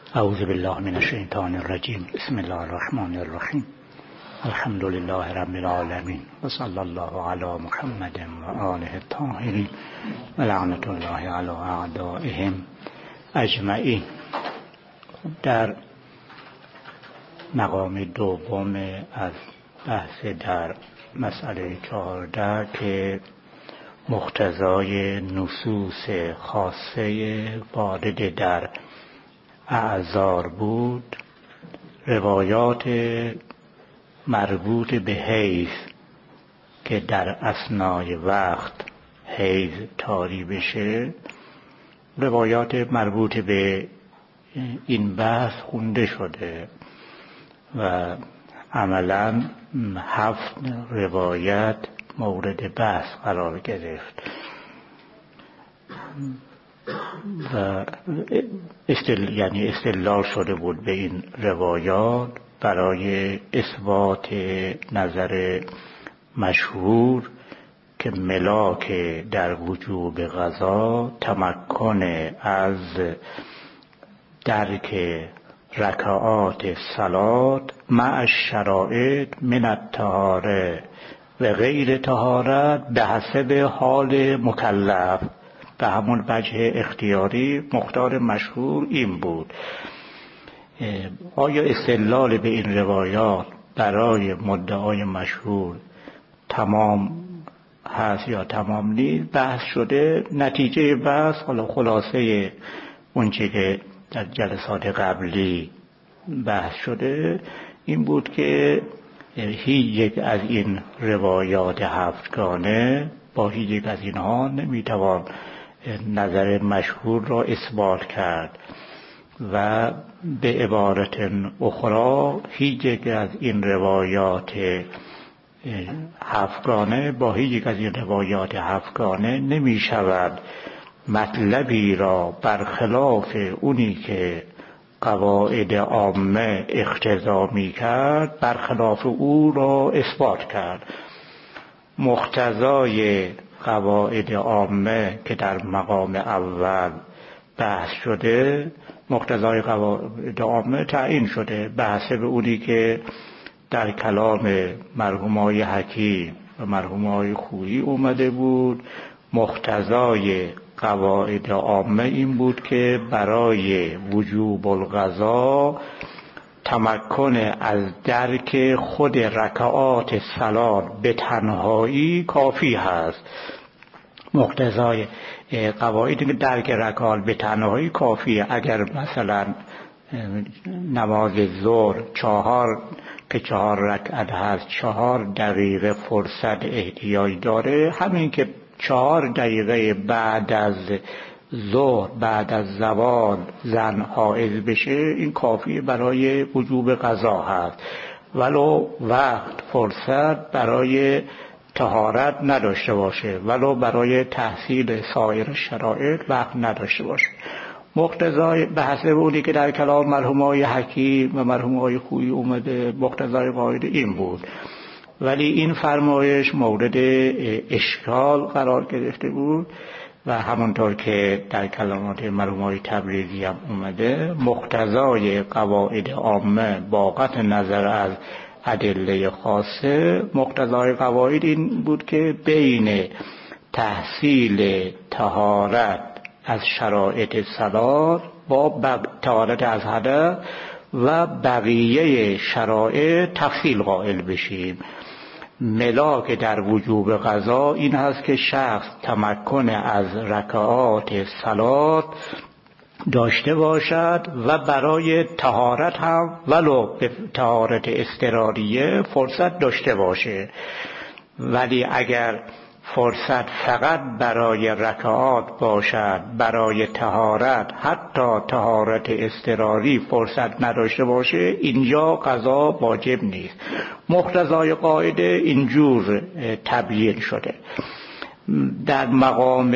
اعوذ بالله من الشیطان الرجیم. بسم الله الرحمن الرحیم. الحمد لله رب العالمین و صلی الله علی محمد و آله الطاهرین و لعنت الله علی اعدائهم اجمعین. در مقام دوم از بحث در مسئله 14 که مقتضای نصوص خاصه وارد در اعذار بود، روایات مربوط به حیض که در اثنای وقت حیض طاری بشه، روایات مربوط به این بحث خونده شده و عملاً 7 روایت مورد بحث قرار گرفت و استدلال شده بود به این روایات برای اثبات نظر مشهور که ملاک در وجوب قضا تمکن از درک رکعات صلات مع الشرائط من الطهاره و غیر طهارت به حسب حال مکلف. به همون وجه اختیاری مختار مشهور این بود. آیا استدلال به این روایات برای مدعای مشهور تمام هست یا تمام نیست بحث شده. نتیجه بحث، حالا خلاصه اونچه که در جلسات قبلی بحث شده این بود که هیچ یک از این روایات 7گانه با هیچ یک از اینها نمیتوان نظر مشهور را اثبات کرد و به عبارت اخرى هیچ یک از این روایات 7گانه با هیچ یک از این روایات 7گانه نمی شود مطلبی را برخلاف اونی که قواعد عامه اقتضا می کرد برخلاف او را اثبات کرد. مقتضای قواعد عامه که در مقام اول بحث شده، مقتضای قواعد عامه تعیین شده بحث به اونی که در کلام مرحومای حکیم و مرحومای خویی اومده بود. مقتضای قواعد عامه این بود که برای وجوب القضا تمکن از درک خود رکعات صلات به تنهایی کافی هست. مقتضای قواعد که درک رکعات به تنهایی کافیه. اگر مثلا نماز ظهر 4 رکعت هست 4 دقیقه فرصت احتیاج داره، همین که 4 دقیقه بعد از ظهر بعد از زوال زن حائض بشه این کافیه برای وجوب قضا هست، ولو وقت فرصت برای طهارت نداشته باشه، ولو برای تحصیل سایر شرایط وقت نداشته باشه. مقتضای به حسب اونی که در کلام مرحومای حکیم و مرحومای خویی اومده مقتضای قاعده این بود، ولی این فرمایش مورد اشکال قرار گرفته بود و همونطور که در کلمات مرحومای تبریزی هم اومده مقتضای قواعد عامه با قطع نظر از ادله خاصه مقتضای قواعد این بود که بین تحصیل طهارت از شرایط صلات با طهارت از حدث و بقیه شرایط تفصیل قائل بشیم. ملاک در وجوب قضا این هست که شخص تمکن از رکعات صلات داشته باشد و برای طهارت هم ولو به طهارت اضطراریه فرصت داشته باشه. ولی اگر فرصت فقط برای رکعات باشد، برای طهارت حتی طهارت اضطراری فرصت نداشته باشه، اینجا قضا واجب نیست. مقتضای قاعده اینجور تبیین شده. در مقام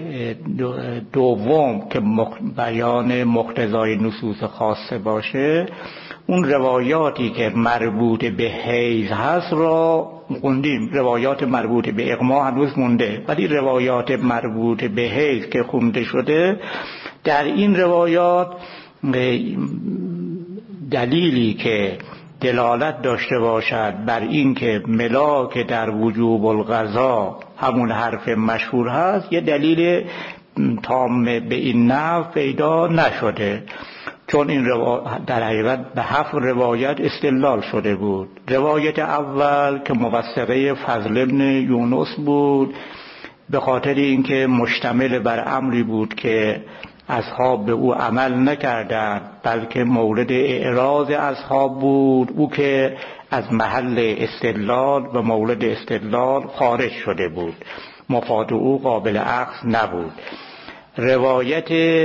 دوم که بیان مقتضای نصوص خاصه باشه، اون روایاتی که مربوط به حیض هست را خوندیم. روایات مربوط به اغما هنوز مونده، ولی روایات مربوط به حیض که خونده شده در این روایات دلیلی که دلالت داشته باشد بر این که ملاک در وجوب القضا همون حرف مشهور هست، یه دلیل تام به این نحو پیدا نشده، چون این در حقیقت به 7 روایت استدلال شده بود. روایت اول که موثقه فضل بن یونس بود، به خاطر اینکه مشتمل بر امری بود که اصحاب به او عمل نکردند، بلکه مورد اعراض اصحاب بود، او که از محل استدلال و مورد استدلال خارج شده بود، مفاد او قابل اخذ نبود. روایت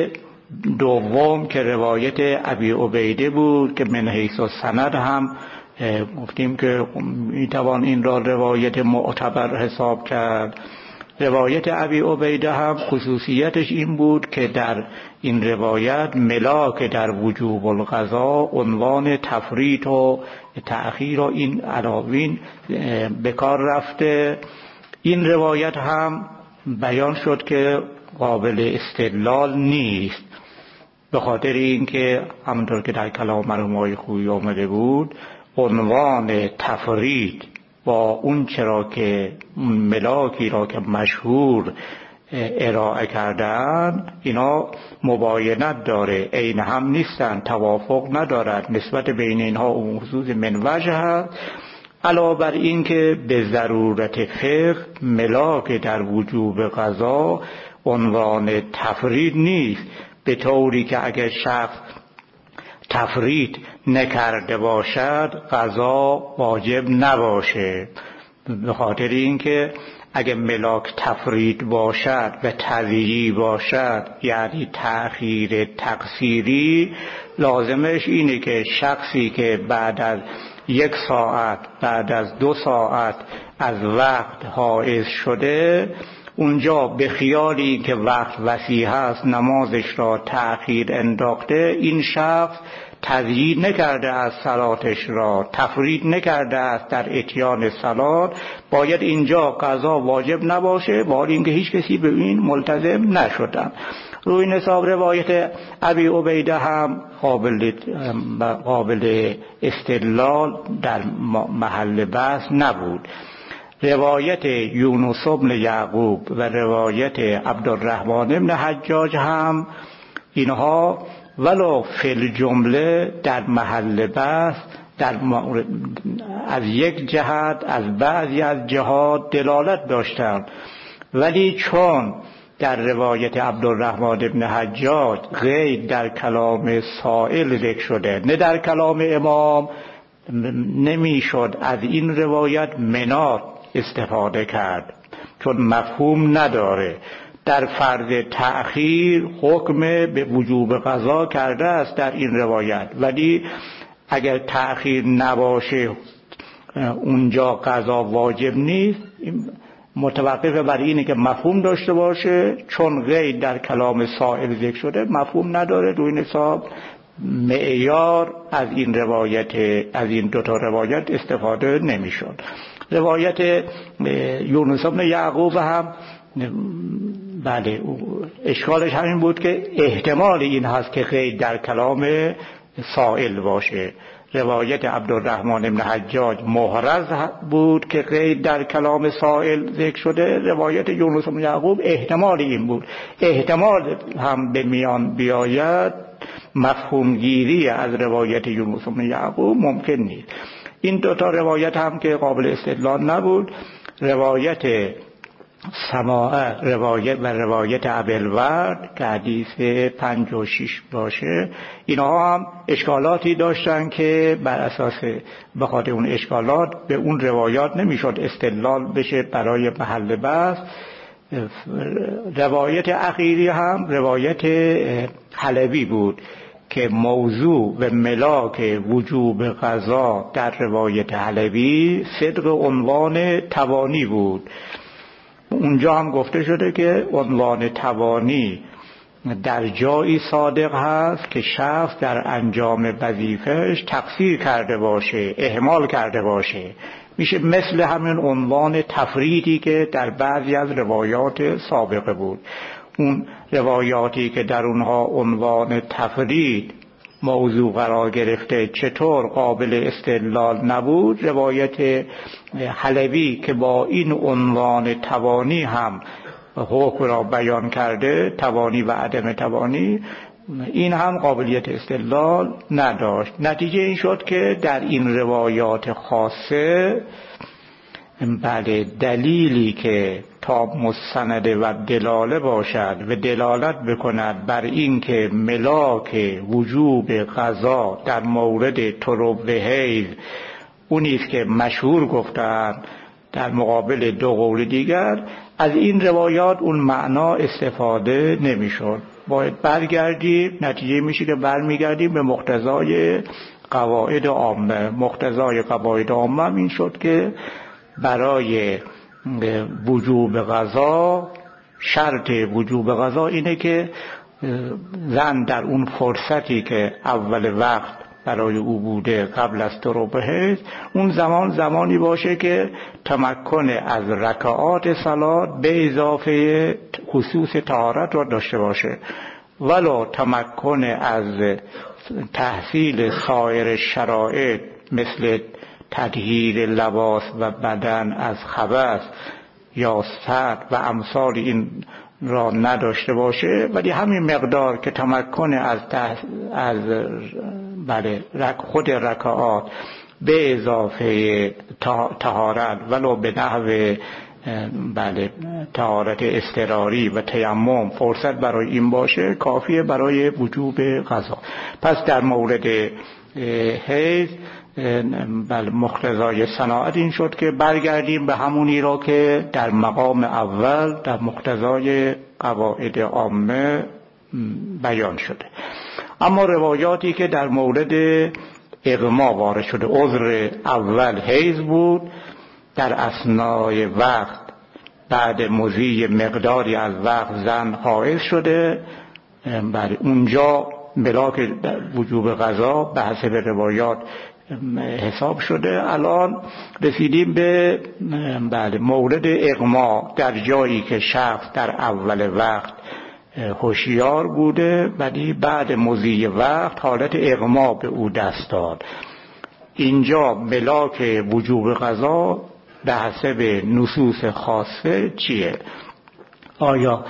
دوم که روایت ابی عبیده بود که من حیث السند هم گفتیم که میتوان این را روایت معتبر حساب کرد. روایت ابی عبیده هم خصوصیتش این بود که در این روایت ملاک در وجوب القضا عنوان تفریط و تأخیر و این عناوین به کار رفته. این روایت هم بیان شد که قابل استدلال نیست، به خاطر اینکه همونطور که در کلام مرحوم خویی آمده بود، عنوان تفریط با اون چرا که ملاکی را که مشهور ارائه کردن اینا مباینت داره، عین هم نیستن، توافق ندارد، نسبت بین اینها و خصوص من وجه هست. علاوه بر این که به ضرورت فقه ملاک در وجوب قضا عنوان تفرید نیست، به طوری که اگر شخص تفرید نکرده باشد قضا واجب نباشه، به خاطر اینکه اگر ملاک تفرید باشد و تضییع باشد، یعنی تأخیر تقصیری، لازمش اینه که شخصی که بعد از 1 ساعت بعد از 2 ساعت از وقت حائز شده، اونجا به خیالی که وقت وسیع هست نمازش را تأخیر انداخته، این شخص تضییع نکرده از صلاتش را، تفرید نکرده است در اتیان صلات، باید اینجا قضا واجب نباشه، با اینکه هیچ کسی به این ملتزم نشدن. روی نصاب روایت ابی عبیده هم قابل استدلال در محل بحث نبود. روایت یونس بن یعقوب و روایت عبدالرحمن بن حجاج هم اینها ولو فی الجمله در محل بحث از یک جهت از بعضی از جهات دلالت داشتند، ولی چون در روایت عبدالرحمن بن حجاج غیر در کلام سائل ذکر شده نه در کلام امام، نمیشد از این روایت منات استفاده کرد، چون مفهوم نداره. در فرض تأخیر حکم به وجوب قضا کرده است در این روایت، ولی اگر تأخیر نباشه اونجا قضا واجب نیست، متوقف بر اینه که مفهوم داشته باشه، چون غیر در کلام سائل ذکر شده مفهوم نداره. روی نصاب معیار از این روایت، از این 2 تا روایت استفاده نمیشد. روایت یونس بن یعقوب هم بله اشکالش همین بود که احتمال این هست که غیر در کلام سائل باشه. روایت عبدالرحمن بن حجاج محرز بود که غیر در کلام سائل ذکر شده. روایت یونس بن یعقوب احتمال این بود. احتمال هم به میان بیاید، مفهوم گیری از روایت یونس بن یعقوب ممکن نیست. این 2 تا روایت هم که قابل استدلال نبود. روایت سماعه و روایت ابوالورد که حدیث 5 و 6 باشه، اینها هم اشکالاتی داشتن که بر اساس به خاطر اون اشکالات به اون روایات نمیشد استدلال بشه برای محل بحث. روایت اخیری هم روایت حلبی بود که موضوع و ملاک وجوب قضا در روایت حلبی صدق عنوان توانی بود. اونجا هم گفته شده که عنوان توانی در جایی صادق هست که شخص در انجام وظیفه‌اش تقصیر کرده باشه، اهمال کرده باشه. میشه مثل همین عنوان تفریطی که در بعضی از روایات سابقه بود. اون روایاتی که در اونها عنوان تفرید موضوع قرار گرفته چطور قابل استدلال نبود، روایت حلبی که با این عنوان توانی هم حکم را بیان کرده، توانی و عدم توانی، این هم قابلیت استدلال نداشت. نتیجه این شد که در این روایات خاصه بله دلیلی که تا مستند و دلاله باشد و دلالت بکند بر این که ملاک وجوب قضا در مورد طرق حیض اونی است که مشهور گفتند در مقابل دو قول دیگر، از این روایات اون معنا استفاده نمیشد. باید برگردیم، نتیجه میشه که برمیگردیم به مقتضای قواعد عامه. مقتضای قواعد عامه این شد که برای وجوب قضا، شرط وجوب قضا اینه که زن در اون فرصتی که اول وقت برای او بوده قبل از طلوع حیض، اون زمانی باشه که تمکن از رکعات صلات به اضافه خصوص طهارت را داشته باشه، ولو تمکن از تحصیل سایر شرایط مثل تطهیر لباس و بدن از خبث یا سطر و امثال این را نداشته باشه، ولی همین مقدار که تمکن از خود رکعات به اضافه طهارت ولو به نحو طهارت اضطراری و تیمم فرصت برای این باشه، کافیه برای وجوب قضا. پس در مورد حیض مقتضای صناعت این شد که برگردیم به همونی را که در مقام اول در مقتضای قواعد عامه بیان شده. اما روایاتی که در مورد اغما وارد شده، عذر اول حیض بود، در اثنای وقت بعد مضی مقداری از وقت زن حائض شده، اونجا ملاک وجوب قضا به حسب روایات حساب شده. الان رسیدیم به مورد اغما در جایی که شخص در اول وقت هوشیار بوده ولی بعد مضی وقت حالت اغما به او دست داد. اینجا ملاک وجوب قضا به حسب نصوص خاصه چیه؟ آیا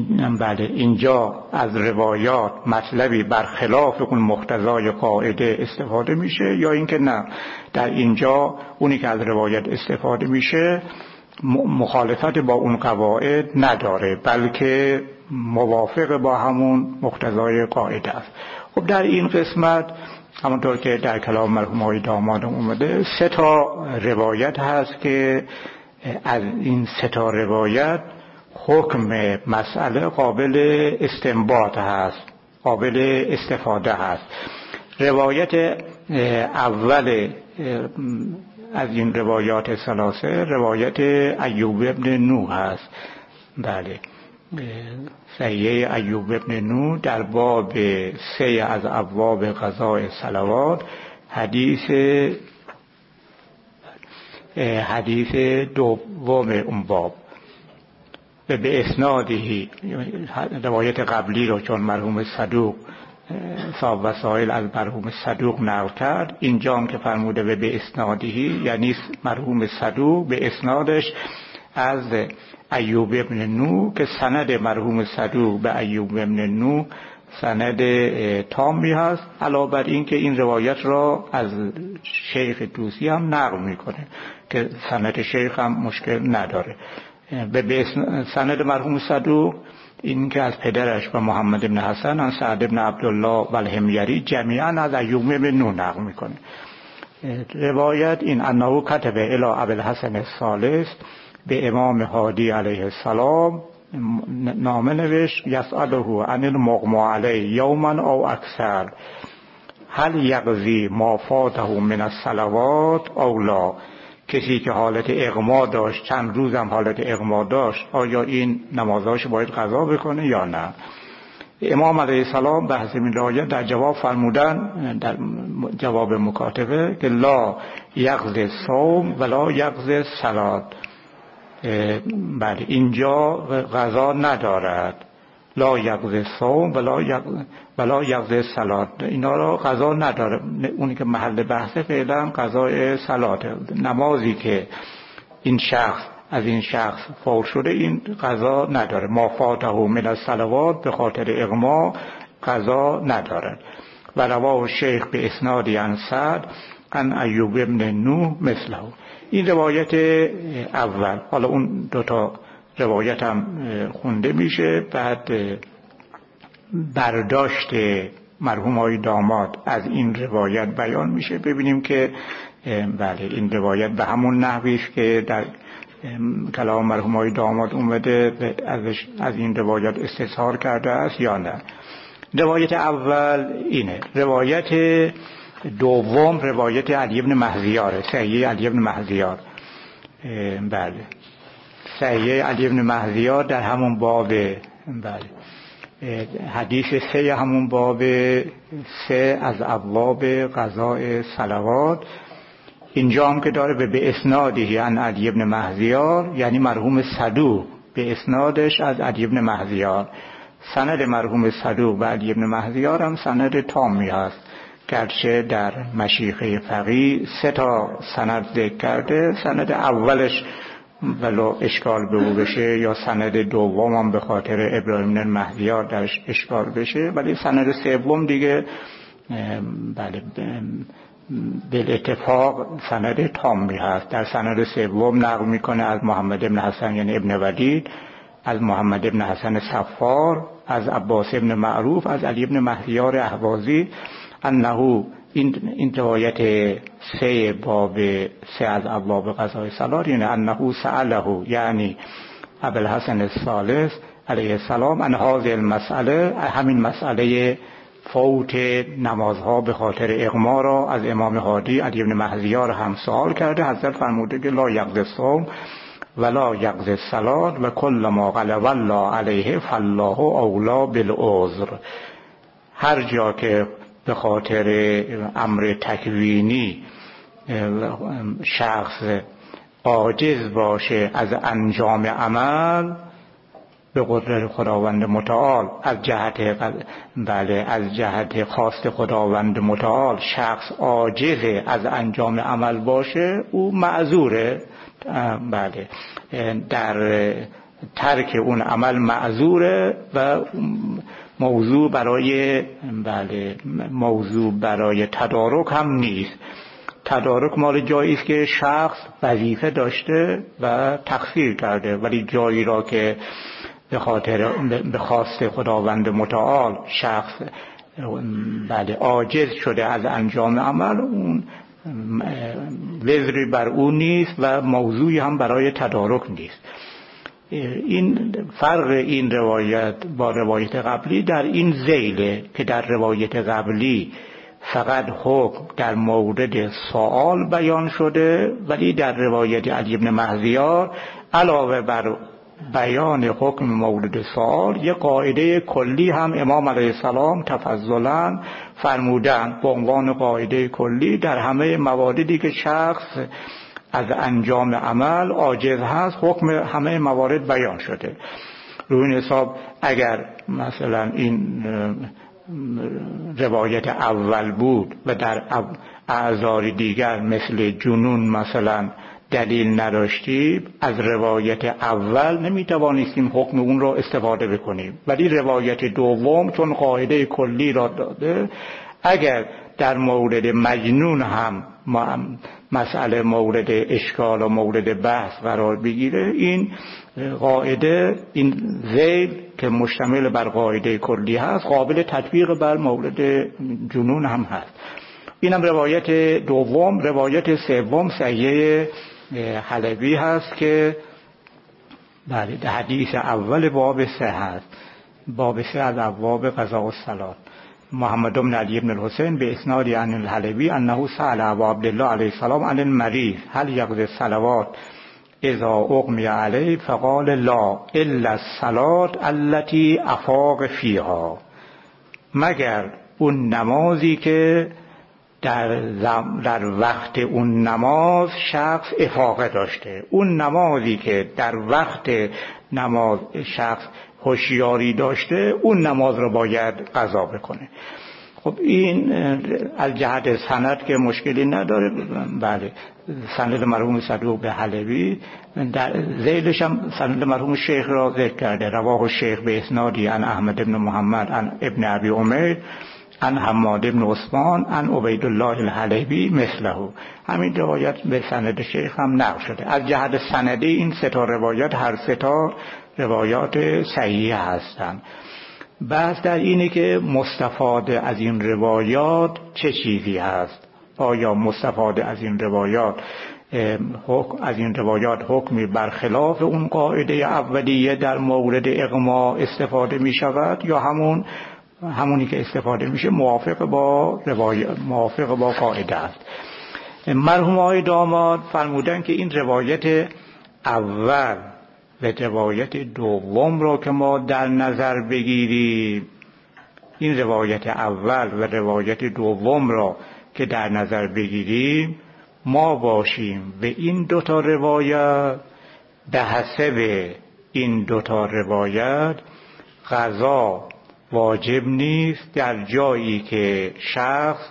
اینجا از روایات مطلبی برخلاف اون مقتضای قاعده استفاده میشه یا اینکه نه، در اینجا اونی که از روایت استفاده میشه مخالفت با اون قواعد نداره بلکه موافق با همون مقتضای قاعده است. خب در این قسمت همونطور که در کلام مرحوم آقای داماد اومده 3 روایت هست که از این 3 روایت حکم مسئله قابل استنباط هست، قابل استفاده هست. روایت اول از این روایات ثلاثه روایت ایوب ابن نوح هست. بله، صحیح ایوب ابن نوح در باب 3 از ابواب قضاء صلوات حدیث دوم اون باب و به اسنادی روایت قبلی رو چون مرحوم صدوق صاحب وسائل از مرحوم صدوق نقل کرد، اینجا هم که فرموده و به اسنادی یعنی مرحوم صدوق به اسنادش از ایوب ابن نوح که سند مرحوم صدوق به ایوب ابن نوح سند تامی هست، علاوه بر این که این روایت را از شیخ طوسی هم نقل میکنه که سند شیخ هم مشکل نداره. به سند مرحوم صدوق این که از پدرش و محمد بن حسن از سعد بن عبدالله و الحميري جمیعا از ایوب بن نوح نقل میکنه. روایت این انه کتب الی ابی الحسن الثالث به امام هادی علیه السلام نامه نوشت یسأله عن المغمى علیه یوما او اکثر هل یقضی ما فاته من الصلوات او لا. کسی که حالت اغما داشت، چند روزم حالت اغما داشت، آیا این نمازاش باید قضا بکنه یا نه؟ امام علیه السلام به حسب این روایت در جواب فرمودن، در جواب مکاتبه که لا یقضی الصوم ولا یقضی الصلاة. بله، اینجا قضا ندارد. لا یقضی صوم ولا یقضی صلات. اینا را قضا نداره. اونی که محل بحثه فعلا قضای صلات، نمازی که از این شخص فوت شده این قضا نداره. ما فاته من الصلوات به خاطر اغما قضا نداره. و رواه شیخ به اسنادی عن سعد عن ایوب ابن نوح مثله. این روایت اول. حالا اون دوتا روایت هم خونده میشه. بعد برداشت مرحوم آقای داماد از این روایت بیان میشه. ببینیم که بله این روایت به همون نحوی است که در کلام مرحوم آقای داماد اومده از این روایت استظهار کرده است یا نه. روایت اول اینه. روایت دوم روایت علی بن مهذیار، صحیح علی بن مهذیار. بله صحیح علی بن مهذیار در همون باب، بله حدیث 3 همون باب 3 از ابواب قضاء صلوات. اینجا هم که داره به اسنادی عن علی بن مهذیار، یعنی مرحوم صدوق به اسنادش از علی بن مهذیار. سند مرحوم صدوق و علی بن مهذیار هم سند تامی هست، گرچه در مشیخه فقیه 3 سند ذکر کرده. سند اولش ولو اشکال به او بشه یا سند دوم هم به خاطر ابراهیم بن مهدیار درش اشکال بشه، ولی سند سوم دیگه بله به اتفاق سند تامی هست. در سند سوم نقل میکنه از محمد بن حسن یعنی ابن ولید، از محمد بن حسن صفار، از عباس بن معروف، از علی بن مهدیار اهوازی انه این روایت 3 باب 3 از ابواب قضاء صلات، یعنی انه سأله یعنی ابوالحسن الثالث علیه السلام ان هذه المسئله، همین مسئله فوت نمازها به خاطر اغما را از امام هادی علی بن مهذیار هم سوال کرده. حضرت فرموده که لا یقضی الصوم ولا یقضی الصلات و کل ما غلب الله علیه فالله اولا بالعذر. هر جا که به خاطر امر تکوینی شخص عاجز باشه از انجام عمل به قدرت خداوند متعال، از جهت خواست خداوند متعال شخص عاجز از انجام عمل باشه، او معذوره. بله در ترک اون عمل معذوره و موضوع برای تدارک هم نیست. تدارک مال جایی است که شخص وظیفه داشته و تقصیر کرده، ولی جایی را که به خواست خداوند متعال شخص عاجز شده از انجام عمل، اون وزری بر اون نیست و موضوعی هم برای تدارک نیست. این فرق این روایت با روایت قبلی در این ذیله که در روایت قبلی فقط حکم در مورد سوال بیان شده، ولی در روایت علی بن مهذیار علاوه بر بیان حکم مورد سوال یک قاعده کلی هم امام علیه السلام تفضلا فرمودند به عنوان قاعده کلی در همه مواردی که شخص از انجام عمل عاجز هست حکم همه موارد بیان شده. روی این حساب اگر مثلا این روایت اول بود و در اعذار دیگر مثل جنون مثلا دلیل نداشتیم، از روایت اول نمیتوانستیم حکم اون را استفاده بکنیم، ولی روایت دوم چون قاعده کلی را داده، اگر در مورد مجنون هم مسئله مورد اشکال و مورد بحث قرار بگیره، این قاعده، این ذیل که مشتمل بر قاعده کلی هست، قابل تطبیق بر مورد جنون هم هست. اینم روایت دوم. روایت سوم صحیح حلبی هست که بله در حدیث اول باب 3 هست، باب 3 از ابواب قضاء الصلات. محمد بن علی بن الحسین به اسناد عن الحلبی انه سأل ابا عبدالله علیه السلام عن المریض هل یقضی الصلوات اذا اغمی علیه فقال لا الا الصلاة التي افاق فیها، مگر اون نمازی که در وقت اون نماز شخص افاقه داشته. اون نمازی که در وقت نماز شخص هوشیاری داشته اون نماز رو باید قضا بکنه. خب این از جهت سند که مشکلی نداره. بله سند مرحوم صدوق به حلبی، در ذیلش هم سند مرحوم شیخ را ذکر کرده. رواه الشیخ به اسنادی عن احمد بن محمد عن ابن ابی عمر عن حماد بن عثمان عن عبید الله الحلبی مثله. همین روایت به سند شیخ هم نقل شده. از جهت سندی این سه تا روایت هر سه تا روایات صحیح هستند. بحث در اینه که مستفاده از این روایات چه چیزی هست. آیا مستفاده از این روایات حکمی برخلاف اون قاعده اولیه در مورد اغما استفاده می شود یا همونی که استفاده میشه موافق با قاعده است. مرحوم آقای داماد فرمودن که این روایت اول و روایت دوم را که ما در نظر بگیریم، این روایت اول و روایت دوم را که در نظر بگیریم، ما باشیم به این دوتا روایت به حسب این دوتا روایت قضا واجب نیست در جایی که شخص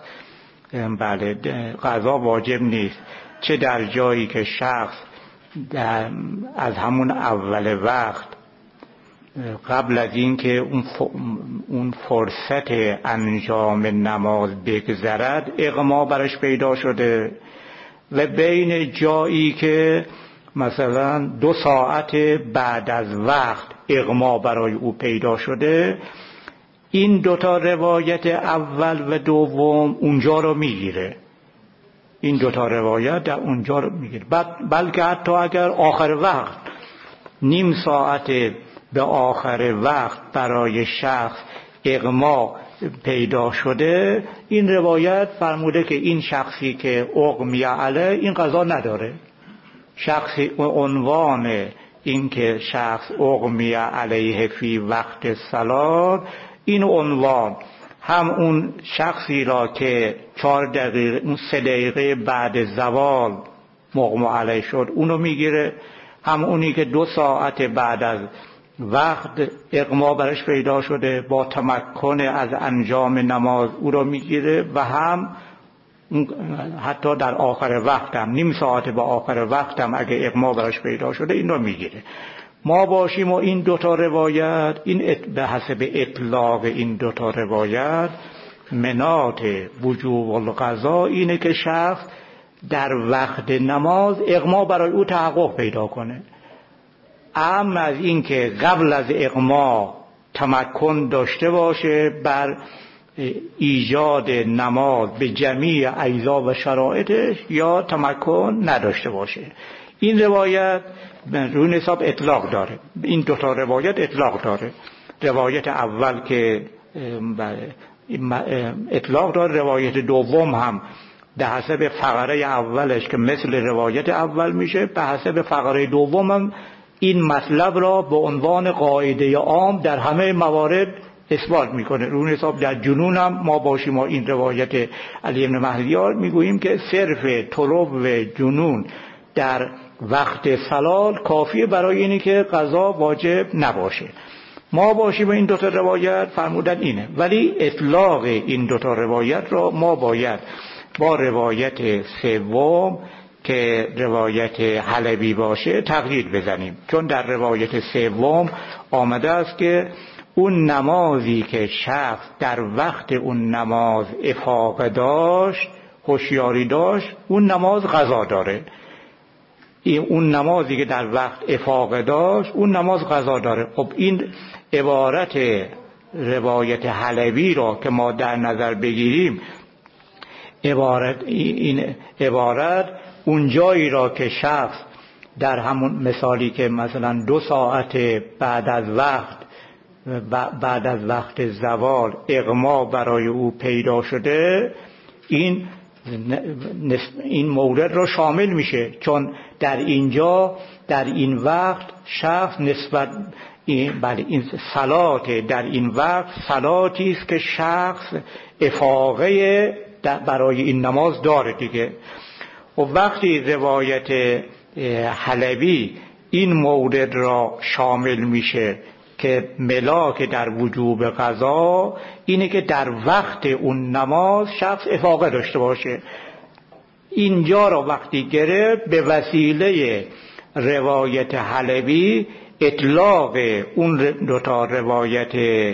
قضا واجب نیست، چه در جایی که شخص از همون اول وقت قبل از اینکه اون فرصت انجام نماز بگذرد اغما برش پیدا شده و بین جایی که مثلا 2 ساعت بعد از وقت اغما برای او پیدا شده، این دوتا روایت اول و دوم اونجا رو میگیره. این دوتا روایت در اونجا رو میگیره. بلکه حتی اگر آخر وقت نیم ساعت به آخر وقت برای شخص اغما پیدا شده، این روایت فرموده که این شخصی که اغمی علیه این قضا نداره. شخصی عنوان این که شخص اغمی علیه فی وقت صلات، این عنوان هم اون شخصی را که 4 دقیقه اون 3 دقیقه بعد زوال مغمى علیه شد اونو میگیره، هم اونی که 2 ساعت بعد از وقت اغما برش پیدا شده با تمکن از انجام نماز او را میگیره، و هم حتی در آخر وقت هم نیم ساعت به آخر وقت هم اگه اغما برش پیدا شده این را میگیره. ما باشیم و این دوتا روایت، این به حسب اطلاق این دوتا روایت منات وجوب القضا اینه که شخص در وقت نماز اغما برای او تحقق پیدا کنه. اما از این که قبل از اغما تمکن داشته باشه بر ایجاد نماز به جمیع اجزا و شرایطش یا تمکن نداشته باشه. این روایت روی حساب اطلاق داره. این دوتا روایت اطلاق داره. روایت اول که اطلاق داره، روایت دوم هم به حسب فقره اولش که مثل روایت اول میشه، به حسب فقره دوم هم این مطلب را به عنوان قاعده عام در همه موارد اثبات میکنه. روی حساب در جنون هم ما باشیم ما این روایت علی بن مهدیار میگوییم که صرف طلب و جنون در وقت صلات کافیه برای اینی که قضا واجب نباشه. ما باشیم این دوتا روایت فرمودن اینه، ولی اطلاق این دوتا روایت را ما باید با روایت سوم که روایت حلبی باشه تقیید بزنیم، چون در روایت سوم آمده است که اون نمازی که شخص در وقت اون نماز افاقه داشت، هوشیاری داشت، اون نماز قضا داره. اون نمازی که در وقت افاقه داشت اون نماز قضا داره. خب این عبارت روایت حلبی را که ما در نظر بگیریم، این عبارت اون جایی را که شخص در همون مثالی که مثلا 2 ساعت بعد از وقت زوال اغما برای او پیدا شده، این مورد را شامل میشه، چون در اینجا در این وقت شخص نسبت این صلات در این وقت صلاتی است که شخص افاقه برای این نماز داره دیگه. و وقتی روایت حلبی این مورد را شامل میشه که ملاک در وجوب قضا اینه که در وقت اون نماز شخص افاقه داشته باشه. اینجا را وقتی گرفت به وسیله روایت حلبی اطلاق اون دوتا روایت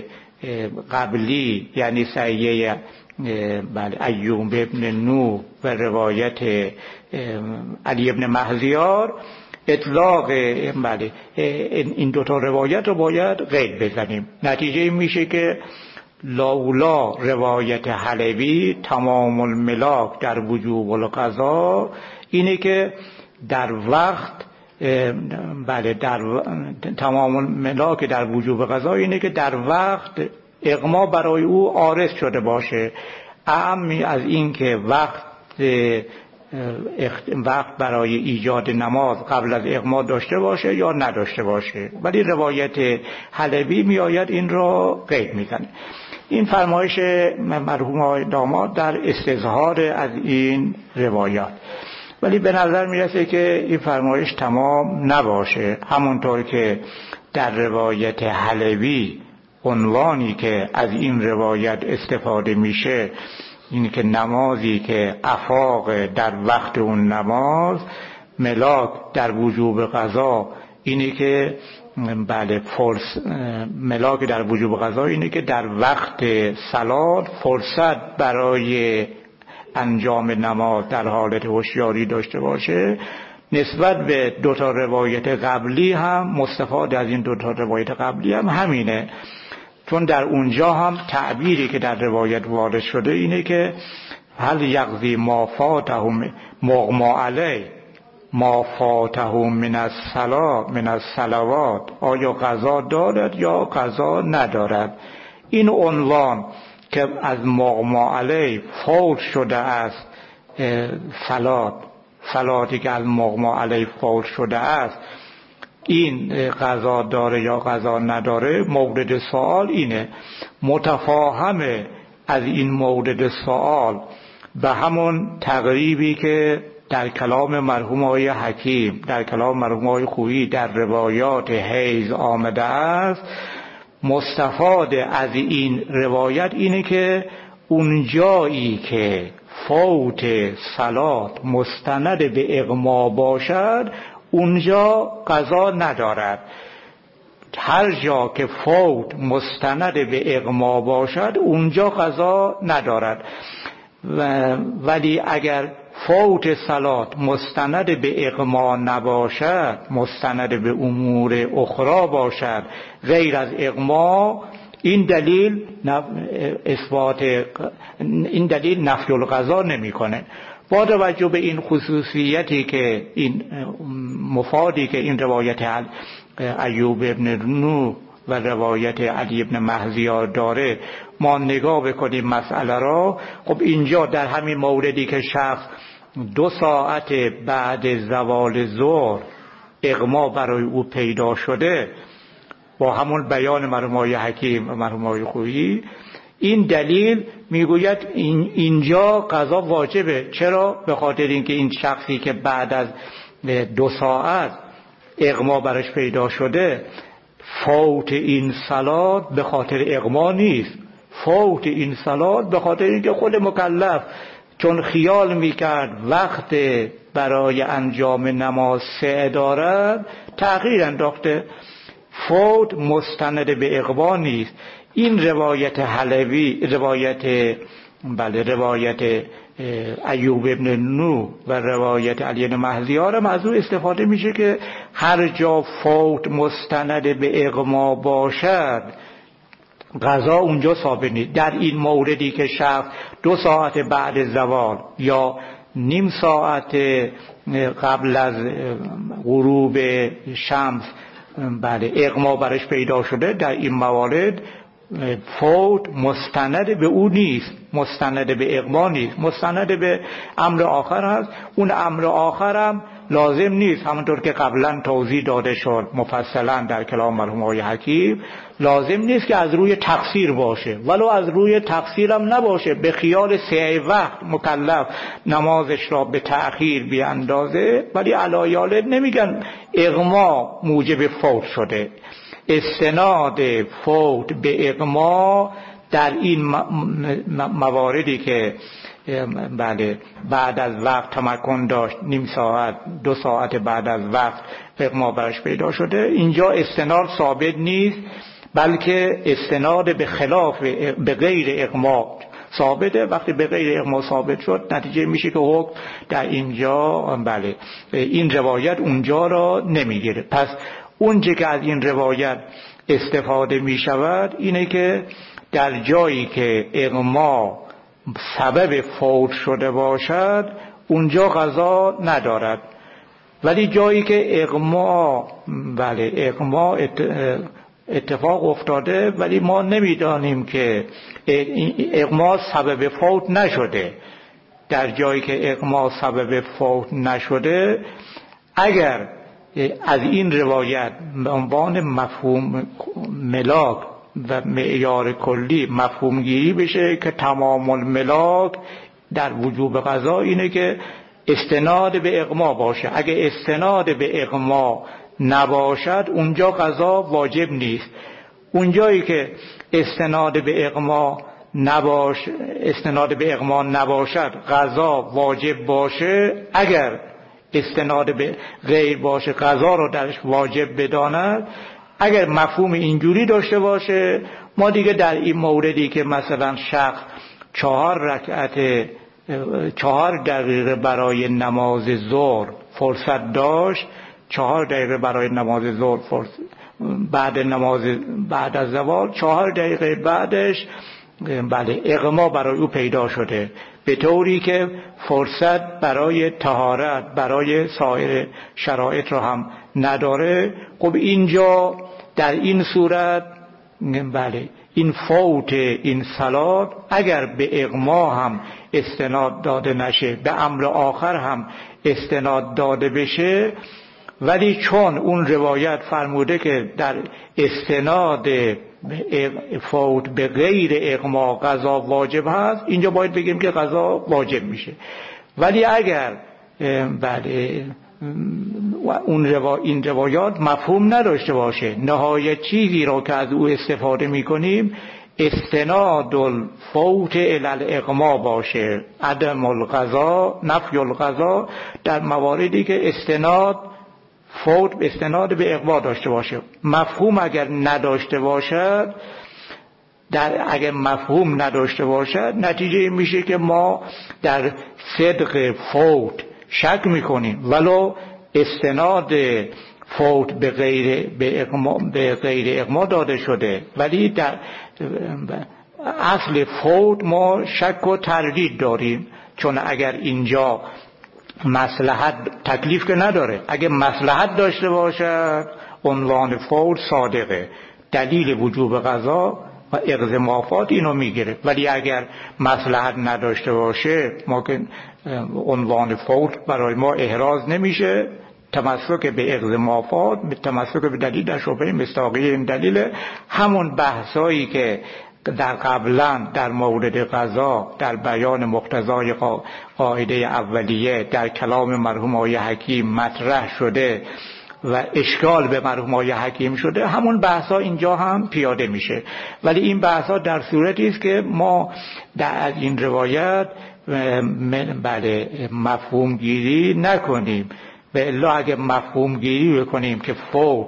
قبلی یعنی صحیح ایوب ابن نوح و روایت علی ابن مهزیار اطلاق این دوتا روایت رو باید قید بزنیم. نتیجه میشه که لولا روایت حلبی تمام الملاک در وجوب القضا اینه که در وقت در تمام الملاک در وجوب قضا اینه که در وقت اغما برای او عارض شده باشه، اعم از این که وقت برای ایجاد نماز قبل از اغما داشته باشه یا نداشته باشه. ولی روایت حلبی میآید این را قید میزنه. این فرمایش مرحوم آقای داماد در استظهار از این روایات. ولی به نظر میرسه که این فرمایش تمام نباشه. همونطور که در روایت حلبی عنوانی که از این روایت استفاده میشه این که نمازی که افاق در وقت اون نماز، ملاک در وجوب قضا اینه که ملاک در وجوب قضا اینه که در وقت صلات فرصت برای انجام نماز در حالت هوشیاری داشته باشه. نسبت به دوتا روایت قبلی هم مستفاد از این دوتا روایت قبلی هم همینه، چون در اونجا هم تعبیری که در روایت وارد شده اینه که هل یقضی ما فاتهم مغما علی ما فاتهم من الصلوات، آیا قضا دارد یا قضا ندارد. این عنوان که از مغما علی فوت شده است، صلاتی که از مغما علی فوت شده است این قضا داره یا قضا نداره. مورد سوال اینه. متفاهم از این مورد سوال به همون تقریبی که در کلام مرحوم آقای حکیم، در کلام مرحوم آقای خویی در روایات حیض آمده است، مستفاد از این روایت اینه که اون جایی که فوت صلات مستند به اغما باشد اونجا قضا ندارد. هر جا که فوت مستند به اغما باشد اونجا قضا ندارد. ولی اگر فوت صلات مستند به اغما نباشد، مستند به امور اخرى باشد غیر از اغما، این دلیل نفی القضا نمیکنه. با توجه به این خصوصیتی که این مفادی که این روایت ایوب ابن نوح و روایت علی ابن مهزیار داره ما نگاه بکنیم مسئله را. خب اینجا در همین موردی که شخص 2 ساعت بعد زوال ظهر اغما برای او پیدا شده، با همون بیان مرحوم آقای حکیم و مرحوم آقای خویی، این دلیل میگوید اینجا قضا واجبه. چرا؟ به خاطر اینکه این شخصی که بعد از 2 ساعت اغما برش پیدا شده، فوت این صلات به خاطر اغما نیست، فوت این صلات به خاطر اینکه خود مکلف چون خیال میکرد وقت برای انجام نماز سعی دارد تأخیر انداخته. فوت مستند به اغما نیست. این روایت حلبی، روایت ایوب ابن نوح و روایت علی بن مهزیار هم از او استفاده میشه که هر جا فوت مستند به اغما باشد قضا اونجا ثابت نیست. در این موردی که شخص 2 ساعت بعد زوال یا نیم ساعت قبل از غروب شمس اغما برش پیدا شده، در این موارد فوت مستند به او نیست، مستند به اغما نیست، مستند به امر آخر هست. اون امر آخر هم لازم نیست، همونطور که قبلا توضیح داده شد مفصلا در کلام مرحوم آقای حکیم، لازم نیست که از روی تقصیر باشه، ولو از روی تقصیر هم نباشه، به خیال سعی وقت مکلف نمازش را به تأخیر بیاندازه، ولی علایاله نمیگن اغما موجب فوت شده. استناد فوت به اغما در این مواردی که بله بعد از وقت تمکن داشت، نیم ساعت 2 ساعت بعد از وقت اغما برش پیدا شده، اینجا استناد ثابت نیست، بلکه استناد به خلاف به غیر اغما ثابته. وقتی به غیر اغما ثابت شد، نتیجه میشه که حکم در اینجا بله این روایت اونجا را نمیگیره. پس اونچه که از این روایت استفاده می شود اینه که در جایی که اغما سبب فوت شده باشد اونجا قضا ندارد، ولی جایی که اغما بله اغما اتفاق افتاده ولی ما نمیدانیم که اغما سبب فوت نشده، در جایی که اغما سبب فوت نشده، اگر از این روایت به عنوان مفهوم ملاک و معیار کلی مفهوم گیری بشه که تمام الملاک در وجوب قضا اینه که استناد به اغما باشه. اگه استناد به اغما نباشد اونجا قضا واجب نیست. اونجایی که استناد به اغما نباشد قضا واجب باشه، اگر استناد به غیر باشه قضا رو درش واجب بداند. اگر مفهوم اینجوری داشته باشه، ما دیگه در این موردی که مثلا شخص 4 دقیقه برای نماز ظهر فرصت داشت، 4 دقیقه برای نماز ظهر بعد از زوال 4 دقیقه بعدش بله اغما برای او پیدا شده، به طوری که فرصت برای طهارت برای سایر شرایط رو هم نداره. خب اینجا در این صورت بله این فوت این صلات اگر به اغما هم استناد داده نشه، به امر آخر هم استناد داده بشه، ولی چون اون روایت فرموده که در استناد فوت به غیر اغما قضا واجب هست، اینجا باید بگیم که قضا واجب میشه. ولی اگر بله این روایات مفهوم نداشته باشه، نهایت چیزی را که از او استفاده میکنیم استناد الفوت الی الاغما باشه، عدم القضا نفی القضا، در مواردی که استناد به اغوا داشته باشه. مفهوم اگر نداشته باشد، اگر مفهوم نداشته باشد، نتیجه میشه که ما در صدق فوت شک میکنیم، ولو استناد فوت به غیر اغما داده شده، ولی در اصل فوت ما شک و تردید داریم، چون اگر اینجا مصلحت تکلیف که نداره، اگه مصلحت داشته باشد عنوان فوت صادقه، دلیل وجوب قضا و اقضامافات اینو میگیره. ولی اگر مصلحت نداشته باشه، ما که عنوان فوت برای ما احراز نمیشه، تمسک به اقضامافات، تمسک به دلیل در شبهه مصداقیه این دلیل. همون بحثایی که در قبلا در مورد قضا در بیان مقتضای قاعده اولیه در کلام مرحوم آقای حکیم مطرح شده و اشکال به مرحوم آقای حکیم شده، همون بحثا اینجا هم پیاده میشه. ولی این بحثا در صورتی است که ما در این روایت بله مفهوم گیری نکنیم، و الا اگه مفهوم گیری بکنیم که فوت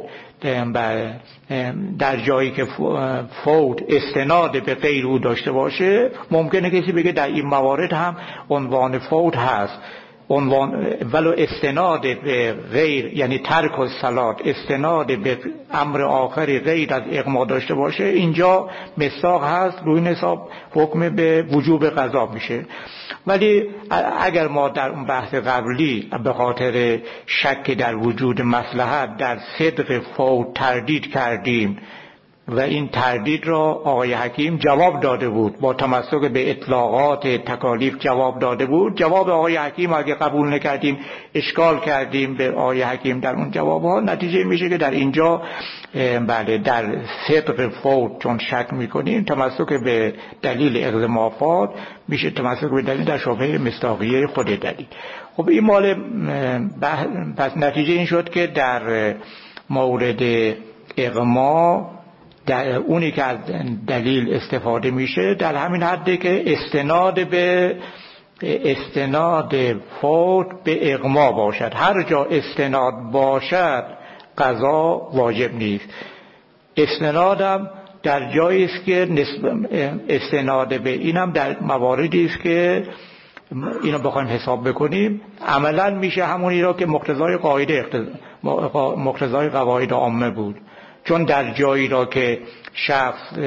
در جایی که فوت استناد به غیر او داشته باشه، ممکنه کسی بگه در این موارد هم عنوان فوت هست، ولو استناد به غیر یعنی ترک الصلات استناد به امر آخری غیر از اغما داشته باشه، اینجا مصداق هست، روی این حساب حکم به وجوب قضا میشه. ولی اگر ما در اون بحث قبلی به خاطر شک در وجود مصلحت در صدق فوت تردید کردیم، و این تردید را آقای حکیم جواب داده بود، با تمسک به اطلاقات تکالیف جواب داده بود. جواب آقای حکیم اگه قبول نکردیم، اشکال کردیم به آقای حکیم در اون جوابها، نتیجه میشه که در اینجا بله در صدق فوت چون شک میکنیم، تمسک به دلیل اغمافات میشه تمسک به دلیل در شبهه مصداقیه خود دلیل. خب این مال پس نتیجه این شد که در مورد اغما در اونی که از دلیل استفاده میشه در همین حده که استناد فوت به اغما باشد. هر جا استناد باشد قضا واجب نیست. استنادم در جایی است که استناد به اینم در مواردی است که اینو بخوایم حساب بکنیم عملا میشه همونی را که مقتضای قواعد عامه بود. چون در جایی را که شخص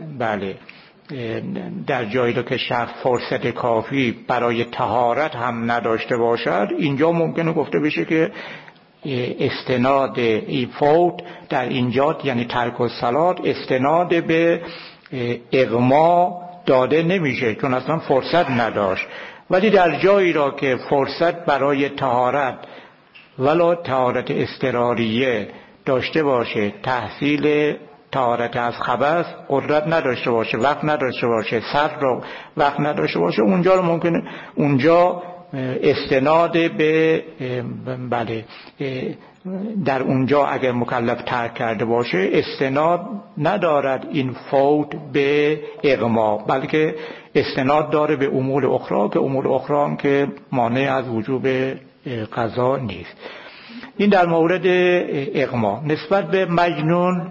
در جایی را که شخص فرصت کافی برای طهارت هم نداشته باشد، اینجا ممکنه گفته بشه که استناد این فوت در اینجا یعنی ترک الصلات استناد به اغما داده نمیشه چون اصلا فرصت نداشت. ولی در جایی را که فرصت برای طهارت ولو طهارت اضطراریه داشته باشه، تحصیل طهارت از خبث قدرت نداشته باشه، وقت نداشته باشه، صبر رو وقت نداشته باشه، اونجا رو ممکنه اونجا استناد به در اونجا اگر مکلف ترک کرده باشه استناد ندارد این فوت به اغما، بلکه استناد داره به امور اخرى که امور اخرى هم که مانع از وجوب قضا نیست. این در مورد اغما. نسبت به مجنون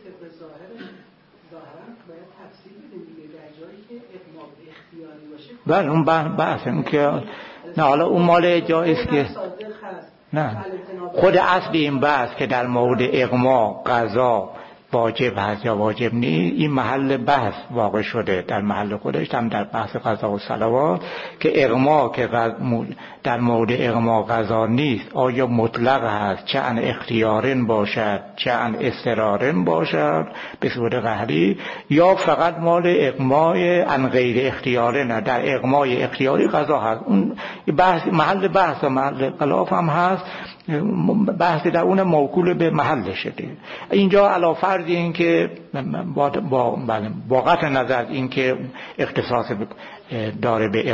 بله اون بحثه اون که نه حالا اون مال جایز که نه خود اصل این بحث که در مورد اغما قضا واجب هست یا واجب نیست این محل بحث واقع شده در محل خودش، هم در بحث قضا و صلوات که اغما که در مورد اغما قضا نیست آیا مطلق هست چه ان اختیارن باشد چه ان اضطرارن باشد به صورت قهری یا فقط مال اغمای ان غیر اختیارن. در اغمای اختیاری قضا هست، اون بحث محل بحث و محل خلاف هم هست، بحث در اون موکول به محل شده. اینجا علاوه بر این که با قطع نظر این که اختصاص داره به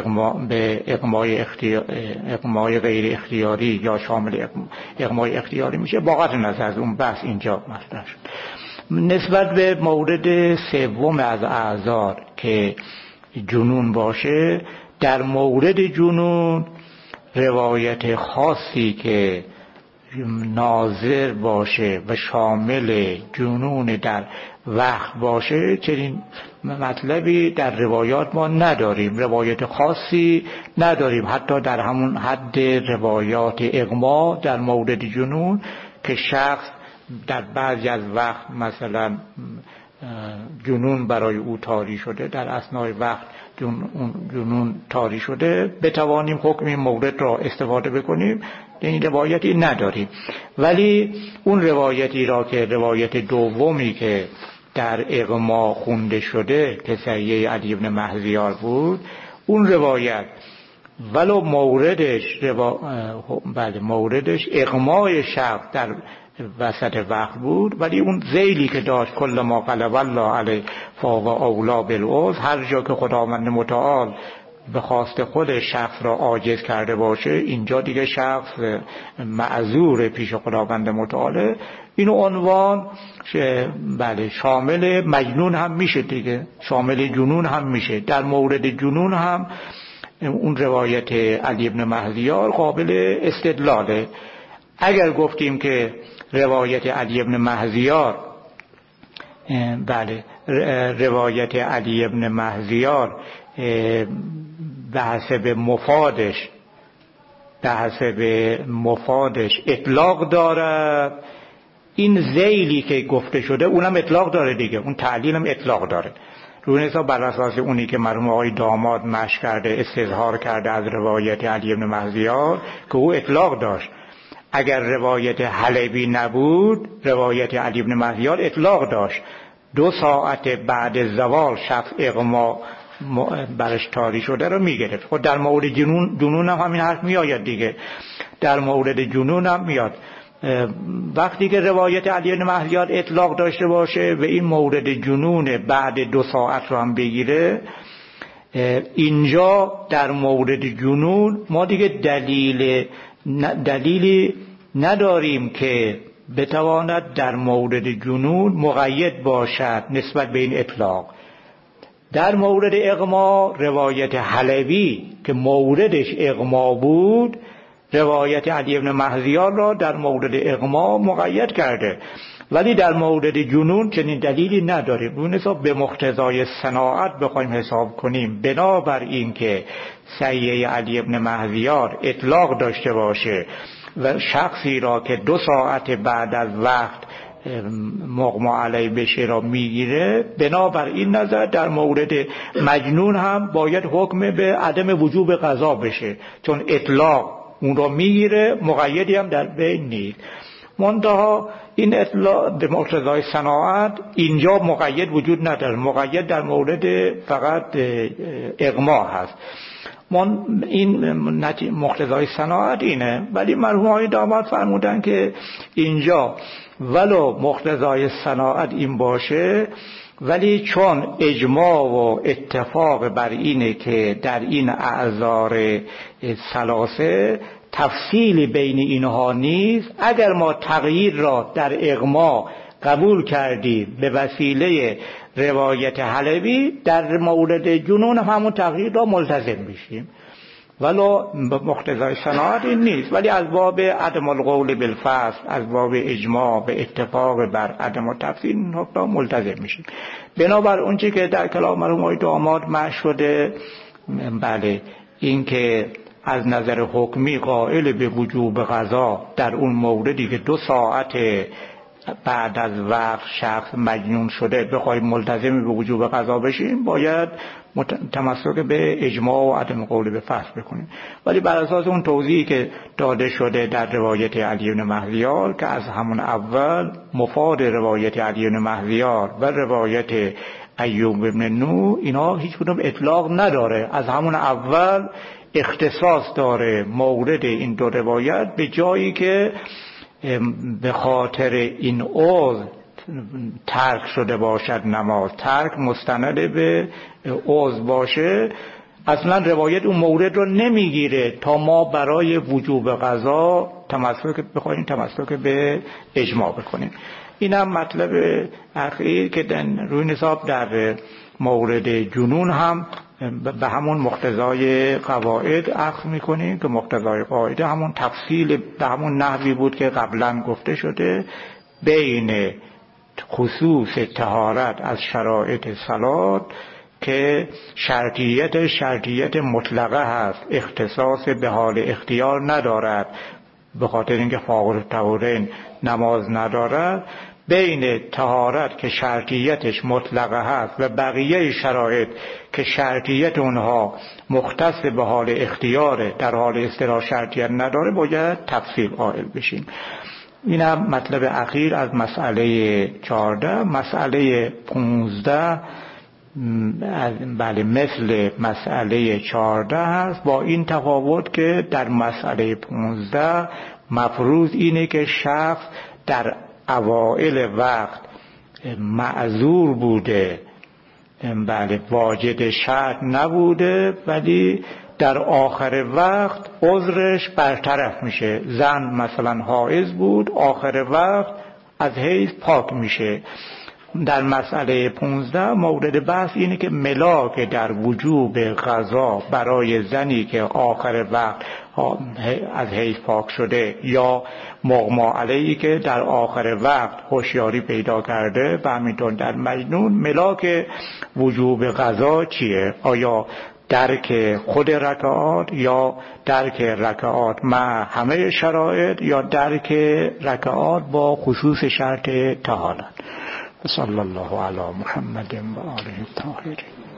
اغمای غیر اختیاری یا شامل اغمای اختیاری میشه، با قطع نظر از اون بحث اینجا مطرح شد. نسبت به مورد سوم از اعذار که جنون باشه، در مورد جنون روایت خاصی که ناظر باشه و شامل جنون در وقت باشه چنین مطلبی در روایات ما نداریم، روایت خاصی نداریم، حتی در همون حد روایات اغما در مورد جنون که شخص در بعضی از وقت مثلا جنون برای او طاری شده، در اثنای وقت جنون طاری شده، بتوانیم حکم این مورد را استفاده بکنیم. این روایتی نداریم. ولی اون روایتی را که روایت دومی که در اغما خونده شده که صحیح علی بن مهزیار بود، اون روایت ولو موردش اغمای شخص در وسط وقت بود، ولی اون ذیلی که داشت کل ما قلب الله علیه فاق اولا بالعوض، هر جا که خداوند متعال به خواست خود شخص را عاجز کرده باشه اینجا دیگه شخص معذور پیش خداوند متعال. اینو عنوان شامل مجنون هم میشه دیگه، شامل جنون هم میشه. در مورد جنون هم اون روایت علی بن مهزیار قابل استدلاله. اگر گفتیم که روایت علی بن مهزیار روایت علی بن مهزیار به حسب مفادش اطلاق دارد، این ذیلی که گفته شده اونم اطلاق داره دیگه، اون تعلیل هم اطلاق داره. روی حساب بر اساس اونی که مرحوم آقای داماد مشک کرده استظهار کرده از روایت علی بن مهزیار که او اطلاق داشت. اگر روایت حلبی نبود روایت علی بن مهزیار اطلاق داشت. 2 ساعت بعد زوال شخص اغما برش طاری شده رو میگرفت. خود در مورد جنون هم همین حرف میآید دیگه. در مورد جنون هم میاد وقتی که روایت علی بن مهدیار اطلاق داشته باشه و این مورد جنون بعد 2 ساعت رو هم بگیره، اینجا در مورد جنون ما دیگه دلیلی نداریم که بتواند در مورد جنون مقید باشد نسبت به این اطلاق. در مورد اغما روایت حلبی که موردش اغما بود، روایت علی بن مهدیار را در مورد اغما مقید کرده، ولی در مورد جنون چنین دلیلی نداریم. اون حساب به مقتضای صناعت بخوایم حساب کنیم، بنابر این که سیه علی بن مهدیار اطلاق داشته باشه و شخصی را که 2 ساعت بعد از وقت مغما علیه بشه را میگیره، بنابر این نظر در مورد مجنون هم باید حکم به عدم وجوب قضا بشه، چون اطلاق اون را میگیره، مقیدی هم در بین نیست. منتها این اطلاق به مقتضای صناعت اینجا مقید وجود نداره، مقید در مورد فقط اغما هست. این مقتضای صناعت اینه. ولی مرحوم آقای داماد فرمودن که اینجا ولو مقتضای صناعت این باشه، ولی چون اجماع و اتفاق بر اینه که در این اعذار ثلاثه تفصیلی بین اینها نیست، اگر ما تغییر را در اغما قبول کردیم به وسیله روایت حلبی، در مورد جنون همون تغییر را ملتزم میشیم، ولو مقتضای صناعت این نیست. ولی از باب عدم القول بالفصل، از باب اجماع به اتفاق بر عدم تفصیل را ملتزم میشیم. بنابر اونچه که در کلام مرحوم آقای داماد معنی شده، بله، این که از نظر حکمی قائل به وجوب قضا در اون موردی که 2 ساعت بعد از وقت شخص مجنون شده بخوایم ملتزم به وجوب قضا بشیم، باید تمسک به اجماع و عدم قول به فصل بکنیم. ولی بر اساس اون توضیحی که داده شده در روایت علی بن مهدیار که از همون اول مفاد روایت علی بن مهدیار و روایت ایوب بن نوح، اینا هیچ کدوم اطلاق نداره، از همون اول اختصاص داره مورد این 2 روایت به جایی که به خاطر این عذر ترک شده باشد نماز، ترک مستند به عذر باشه، اصلا روایت اون مورد رو نمیگیره تا ما برای وجوب قضا تمسک به اجماع بکنیم. این هم مطلب اخیر که روی نصاب در مورد جنون هم به همون مقتضای قواعد اخذ میکنیم که مقتضای قاعده همون تفصیل به همون نحوی بود که قبلا گفته شده، بین خصوص طهارت از شرایط صلات که شرطیت مطلقه هست، اختصاص به حال اختیار ندارد به خاطر اینکه فاقد الطهورین نماز ندارد، بین طهارت که شرطیتش مطلقه هست و بقیه شرایط که شرطیت اونها مختص به حال اختیاره، در حال اضطرار شرطیت نداره، باید تفصیل قائل بشیم. این هم مطلب اخیر از مسئله 14. مسئله 15 بله مثل مسئله 14 هست، با این تفاوت که در مسئله 15 مفروض اینه که شخص در اوائل وقت معذور بوده، بله واجد شرط نبوده، ولی در آخر وقت عذرش برطرف میشه. زن مثلا حائض بود، آخر وقت از حیض پاک میشه. در مسئله 15 مورد بحث اینه که ملاک در وجوب قضا برای زنی که آخر وقت از حیض پاک شده یا مغما علیه‌ای که در آخر وقت هوشیاری پیدا کرده و همینطور در مجنون، ملاک وجوب قضا چیه؟ آیا درک خود رکعات یا درک رکعات مع همه شرایط یا درک رکعات با خصوص شرط طهارت؟ صلی الله علی محمد و آله الطاهرین.